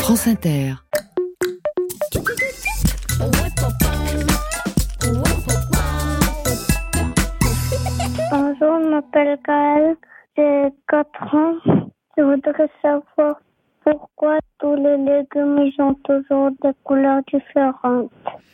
France Inter. Bonjour, je m'appelle Gaël, j'ai 4 ans. Je voudrais savoir pourquoi tous les légumes ont toujours des couleurs différentes.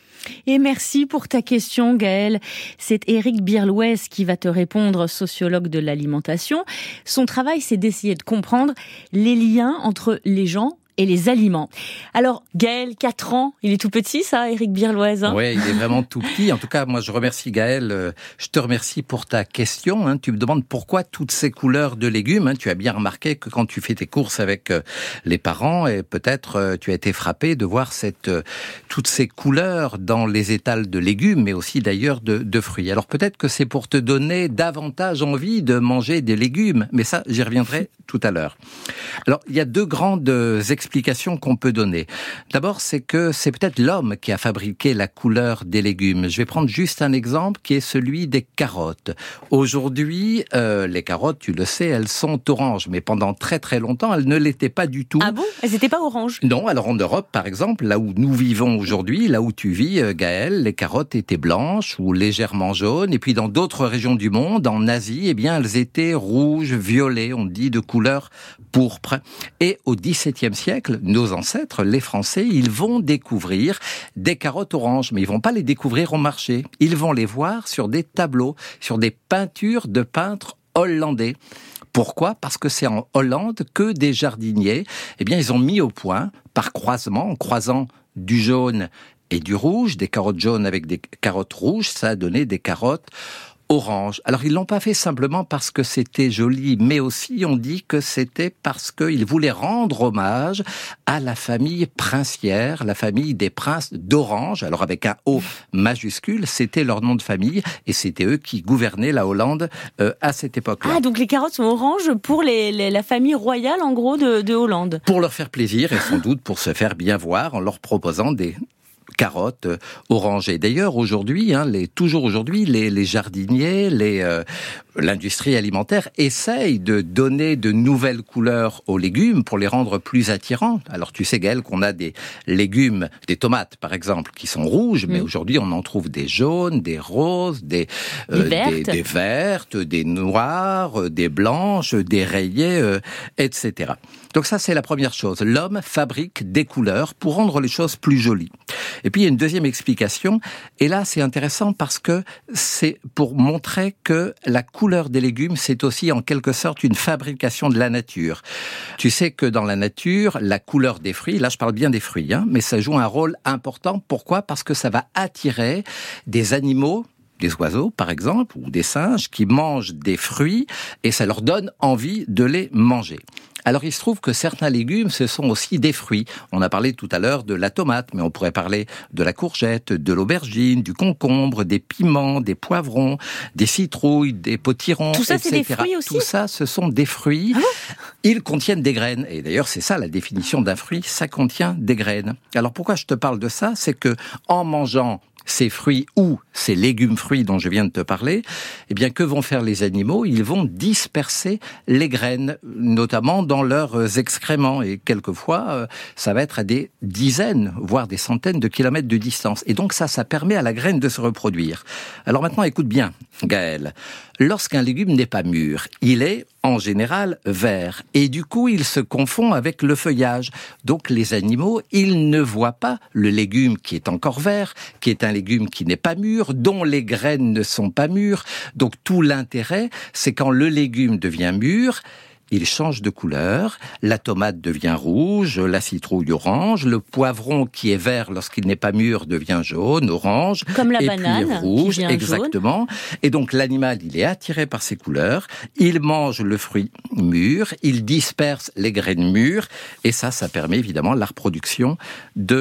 Et merci pour ta question, Gaël. C'est Éric Birlouez qui va te répondre, sociologue de l'alimentation. Son travail, c'est d'essayer de comprendre les liens entre les gens et les aliments. Alors, Gaël, 4 ans, il est tout petit, ça, Éric Birlouez, hein ? Oui, il est vraiment tout petit. En tout cas, moi, je remercie Gaël. Je te remercie pour ta question. Tu me demandes pourquoi toutes ces couleurs de légumes. Tu as bien remarqué que quand tu fais tes courses avec les parents, et peut-être tu as été frappé de voir toutes ces couleurs dans les étals de légumes, mais aussi d'ailleurs de fruits. Alors peut-être que c'est pour te donner davantage envie de manger des légumes, mais ça, j'y reviendrai tout à l'heure. Alors, il y a 2 grandes explications qu'on peut donner. D'abord, c'est que c'est peut-être l'homme qui a fabriqué la couleur des légumes. Je vais prendre juste un exemple qui est celui des carottes. Aujourd'hui, les carottes, tu le sais, elles sont oranges, mais pendant très très longtemps, elles ne l'étaient pas du tout. Ah bon ? Elles n'étaient pas oranges ? Non, alors en Europe, par exemple, là où nous vivons aujourd'hui, là où tu vis, Gaël, les carottes étaient blanches ou légèrement jaunes, et puis dans d'autres régions du monde, en Asie, eh bien, elles étaient rouges, violets, on dit de couleur pourpre. Et au XVIIe siècle, nos ancêtres, les Français, ils vont découvrir des carottes oranges, mais ils vont pas les découvrir au marché. Ils vont les voir sur des tableaux, sur des peintures de peintres hollandais. Pourquoi ? Parce que c'est en Hollande que des jardiniers, eh bien, ils ont mis au point, par croisement, en croisant du jaune et du rouge, des carottes jaunes avec des carottes rouges, ça a donné des carottes orange. Alors, ils l'ont pas fait simplement parce que c'était joli, mais aussi, on dit que c'était parce qu'ils voulaient rendre hommage à la famille princière, la famille des princes d'Orange. Alors, avec un O majuscule, c'était leur nom de famille, et c'était eux qui gouvernaient la Hollande à cette époque-là. Ah, donc les carottes sont oranges pour la famille royale, en gros, de Hollande. Pour leur faire plaisir, et sans doute pour se faire bien voir, en leur proposant des carottes orangées. D'ailleurs, aujourd'hui, toujours aujourd'hui, les jardiniers, l'industrie alimentaire essayent de donner de nouvelles couleurs aux légumes pour les rendre plus attirants. Alors, tu sais, Gaël, qu'on a des légumes, des tomates, par exemple, qui sont rouges, mais aujourd'hui, on en trouve des jaunes, des roses, des vertes, des noires, des blanches, des rayées, etc. Donc ça, c'est la première chose. L'homme fabrique des couleurs pour rendre les choses plus jolies. Et puis, il y a une deuxième explication. Et là, c'est intéressant parce que c'est pour montrer que la couleur des légumes, c'est aussi en quelque sorte une fabrication de la nature. Tu sais que dans la nature, la couleur des fruits, là je parle bien des fruits, mais ça joue un rôle important. Pourquoi ? Parce que ça va attirer des animaux, des oiseaux par exemple, ou des singes qui mangent des fruits et ça leur donne envie de les manger. Alors, il se trouve que certains légumes, ce sont aussi des fruits. On a parlé tout à l'heure de la tomate, mais on pourrait parler de la courgette, de l'aubergine, du concombre, des piments, des poivrons, des citrouilles, des potirons, tout ça, etc. C'est des fruits aussi ? Tout ça, ce sont des fruits. Ils contiennent des graines. Et d'ailleurs, c'est ça la définition d'un fruit, ça contient des graines. Alors, pourquoi je te parle de ça ? C'est que en mangeant ces fruits ou ces légumes-fruits dont je viens de te parler, eh bien, que vont faire les animaux ? Ils vont disperser les graines, notamment dans leurs excréments. Et quelquefois, ça va être à des dizaines, voire des centaines de kilomètres de distance. Et donc ça permet à la graine de se reproduire. Alors maintenant, écoute bien, Gaël. Lorsqu'un légume n'est pas mûr, il est en général vert. Et du coup, il se confond avec le feuillage. Donc les animaux, ils ne voient pas le légume qui est encore vert, qui est un légume qui n'est pas mûr, dont les graines ne sont pas mûres. Donc tout l'intérêt, c'est quand le légume devient mûr, il change de couleur, la tomate devient rouge, la citrouille orange, le poivron qui est vert lorsqu'il n'est pas mûr devient jaune, orange, comme la et banane, puis rouge, qui devient exactement. Jaune. Et donc l'animal, il est attiré par ces couleurs, il mange le fruit mûr, il disperse les graines mûres, et ça permet évidemment la reproduction de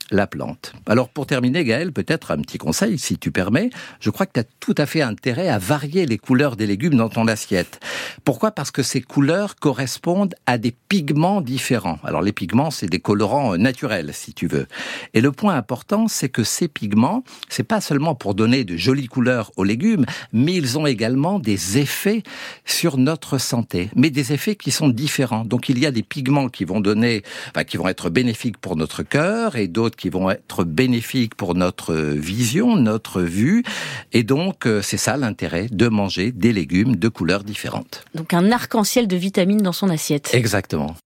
la plante. Alors pour terminer, Gaël, peut-être un petit conseil, si tu permets. Je crois que tu as tout à fait intérêt à varier les couleurs des légumes dans ton assiette. Pourquoi ? Parce que ces couleurs correspondent à des pigments différents. Alors les pigments, c'est des colorants naturels, si tu veux. Et le point important, c'est que ces pigments, c'est pas seulement pour donner de jolies couleurs aux légumes, mais ils ont également des effets sur notre santé. Mais des effets qui sont différents. Donc il y a des pigments qui vont être bénéfiques pour notre cœur et d'autres qui vont être bénéfiques pour notre vision, notre vue. Et donc, c'est ça l'intérêt de manger des légumes de couleurs différentes. Donc un arc-en-ciel de vitamines dans son assiette. Exactement.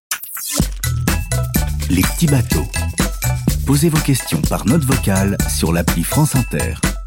Les petits bateaux. Posez vos questions par note vocale sur l'appli France Inter.